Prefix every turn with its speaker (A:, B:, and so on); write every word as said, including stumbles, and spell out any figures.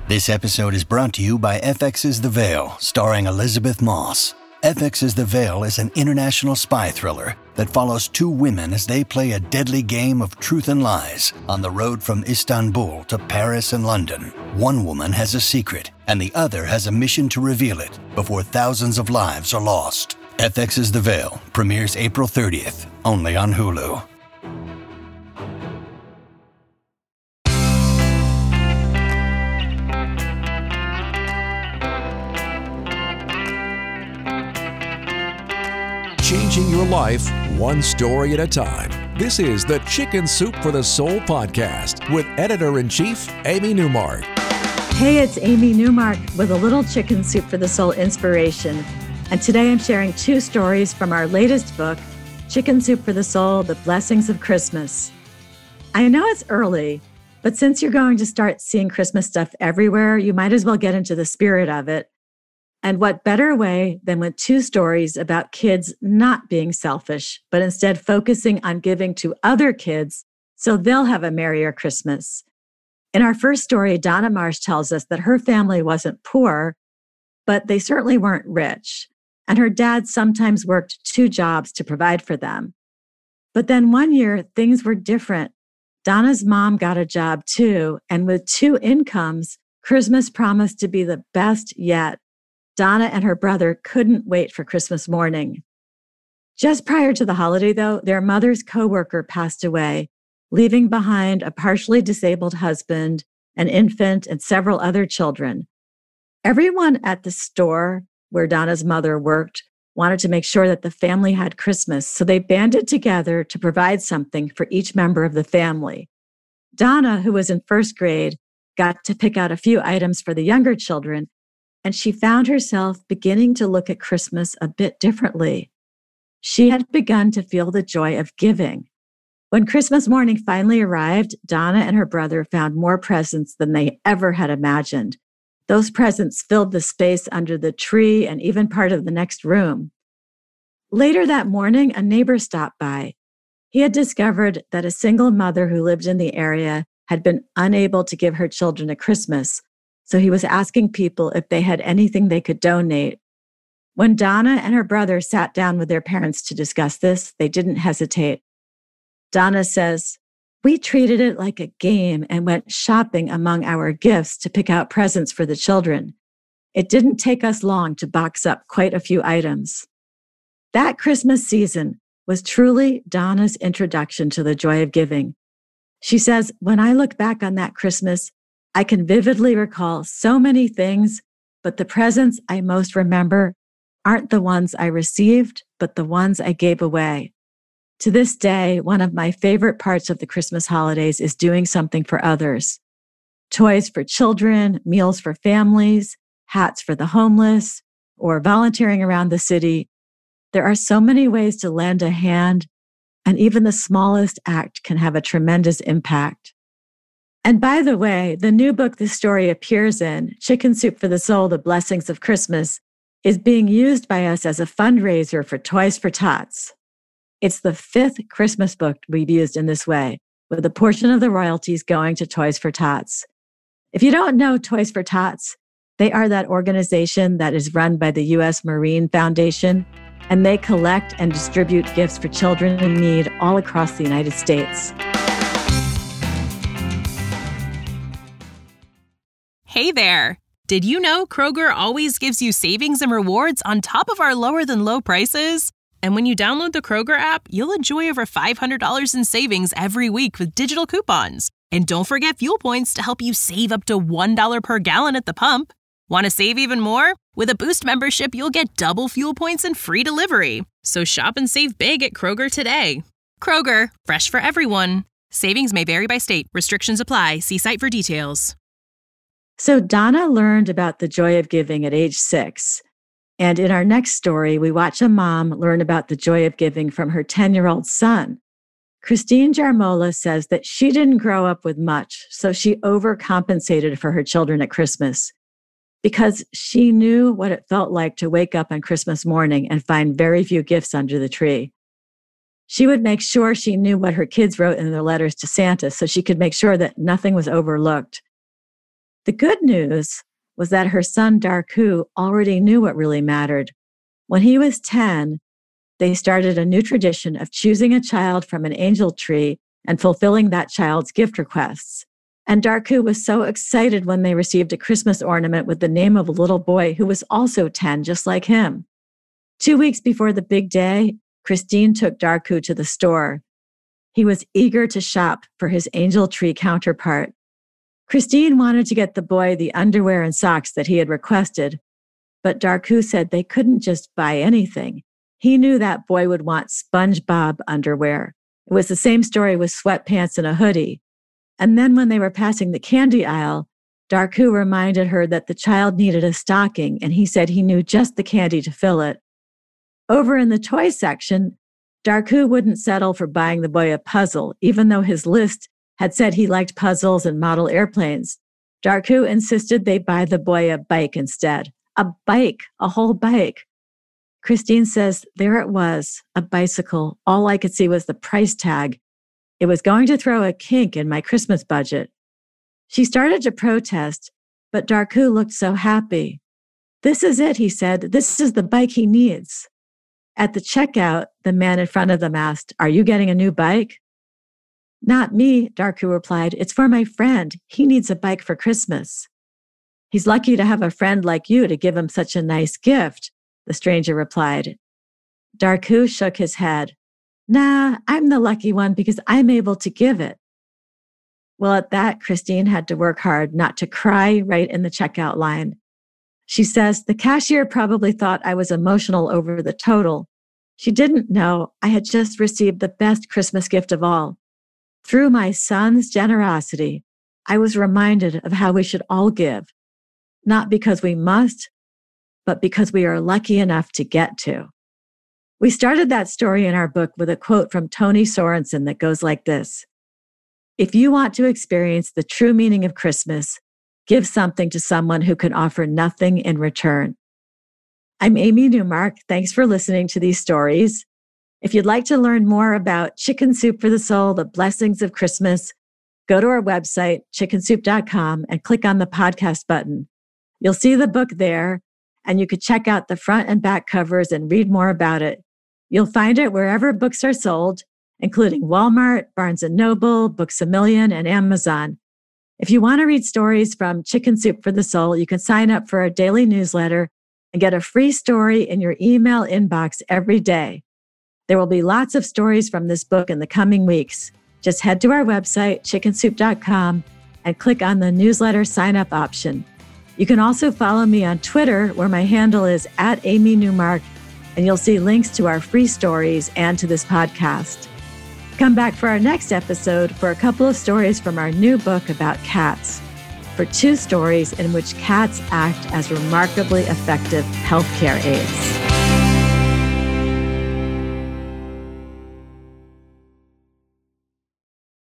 A: This episode is brought to you by F X's The Veil, starring Elizabeth Moss. F X's The Veil is an international spy thriller that follows two women as they play a deadly game of truth and lies on the road from Istanbul to Paris and London. One woman has a secret, and the other has a mission to reveal it before thousands of lives are lost. F X's The Veil premieres April thirtieth, only on Hulu.
B: Changing your life one story at a time. This is the Chicken Soup for the Soul podcast with Editor-in-Chief Amy Newmark.
C: Hey, it's Amy Newmark with a little Chicken Soup for the Soul inspiration. And today I'm sharing two stories from our latest book, Chicken Soup for the Soul, The Blessings of Christmas. I know it's early, but since you're going to start seeing Christmas stuff everywhere, you might as well get into the spirit of it. And what better way than with two stories about kids not being selfish, but instead focusing on giving to other kids so they'll have a merrier Christmas. In our first story, Donna Marsh tells us that her family wasn't poor, but they certainly weren't rich. And her dad sometimes worked two jobs to provide for them. But then one year, things were different. Donna's mom got a job too, and with two incomes, Christmas promised to be the best yet. Donna and her brother couldn't wait for Christmas morning. Just prior to the holiday, though, their mother's coworker passed away, leaving behind a partially disabled husband, an infant, and several other children. Everyone at the store where Donna's mother worked wanted to make sure that the family had Christmas, so they banded together to provide something for each member of the family. Donna, who was in first grade, got to pick out a few items for the younger children, and she found herself beginning to look at Christmas a bit differently. She had begun to feel the joy of giving. When Christmas morning finally arrived, Donna and her brother found more presents than they ever had imagined. Those presents filled the space under the tree and even part of the next room. Later that morning, a neighbor stopped by. He had discovered that a single mother who lived in the area had been unable to give her children a Christmas, so he was asking people if they had anything they could donate. When Donna and her brother sat down with their parents to discuss this, they didn't hesitate. Donna says, "We treated it like a game and went shopping among our gifts to pick out presents for the children. It didn't take us long to box up quite a few items." That Christmas season was truly Donna's introduction to the joy of giving. She says, "When I look back on that Christmas, I can vividly recall so many things, but the presents I most remember aren't the ones I received, but the ones I gave away. To this day, one of my favorite parts of the Christmas holidays is doing something for others. Toys for children, meals for families, hats for the homeless, or volunteering around the city. There are so many ways to lend a hand, and even the smallest act can have a tremendous impact." And by the way, the new book this story appears in, Chicken Soup for the Soul, The Blessings of Christmas, is being used by us as a fundraiser for Toys for Tots. It's the fifth Christmas book we've used in this way, with a portion of the royalties going to Toys for Tots. If you don't know Toys for Tots, they are that organization that is run by the U S Marine Foundation, and they collect and distribute gifts for children in need all across the United States.
D: Hey there! Did you know Kroger always gives you savings and rewards on top of our lower than low prices? And when you download the Kroger app, you'll enjoy over five hundred dollars in savings every week with digital coupons. And don't forget fuel points to help you save up to one dollar per gallon at the pump. Want to save even more? With a Boost membership, you'll get double fuel points and free delivery. So shop and save big at Kroger today. Kroger, fresh for everyone. Savings may vary by state. Restrictions apply. See site for details.
C: So Donna learned about the joy of giving at age six. And in our next story, we watch a mom learn about the joy of giving from her ten-year-old son. Christine Jarmola says that she didn't grow up with much, so she overcompensated for her children at Christmas because she knew what it felt like to wake up on Christmas morning and find very few gifts under the tree. She would make sure she knew what her kids wrote in their letters to Santa so she could make sure that nothing was overlooked. The good news was that her son, Darku, already knew what really mattered. When he was ten, they started a new tradition of choosing a child from an angel tree and fulfilling that child's gift requests. And Darku was so excited when they received a Christmas ornament with the name of a little boy who was also ten, just like him. Two weeks before the big day, Christine took Darku to the store. He was eager to shop for his angel tree counterpart. Christine wanted to get the boy the underwear and socks that he had requested, but Darku said they couldn't just buy anything. He knew that boy would want SpongeBob underwear. It was the same story with sweatpants and a hoodie. And then when they were passing the candy aisle, Darku reminded her that the child needed a stocking, and he said he knew just the candy to fill it. Over in the toy section, Darku wouldn't settle for buying the boy a puzzle, even though his list had said he liked puzzles and model airplanes. Darku insisted they buy the boy a bike instead. A bike, a whole bike. Christine says, there it was, a bicycle. All I could see was the price tag. It was going to throw a kink in my Christmas budget. She started to protest, but Darku looked so happy. This is it, he said. This is the bike he needs. At the checkout, the man in front of them asked, are you getting a new bike? Not me, Darku replied. It's for my friend. He needs a bike for Christmas. He's lucky to have a friend like you to give him such a nice gift, the stranger replied. Darku shook his head. Nah, I'm the lucky one because I'm able to give it. Well, at that, Christine had to work hard not to cry right in the checkout line. She says, the cashier probably thought I was emotional over the total. She didn't know I had just received the best Christmas gift of all. Through my son's generosity, I was reminded of how we should all give, not because we must, but because we are lucky enough to get to. We started that story in our book with a quote from Tony Sorensen that goes like this. If you want to experience the true meaning of Christmas, give something to someone who can offer nothing in return. I'm Amy Newmark. Thanks for listening to these stories. If you'd like to learn more about Chicken Soup for the Soul, the blessings of Christmas, go to our website, chicken soup dot com, and click on the podcast button. You'll see the book there, and you could check out the front and back covers and read more about it. You'll find it wherever books are sold, including Walmart, Barnes and Noble, Books A Million, and Amazon. If you want to read stories from Chicken Soup for the Soul, you can sign up for our daily newsletter and get a free story in your email inbox every day. There will be lots of stories from this book in the coming weeks. Just head to our website, chicken soup dot com, and click on the newsletter sign-up option. You can also follow me on Twitter, where my handle is at Amy Newmark, and you'll see links to our free stories and to this podcast. Come back for our next episode for a couple of stories from our new book about cats, for two stories in which cats act as remarkably effective healthcare aides.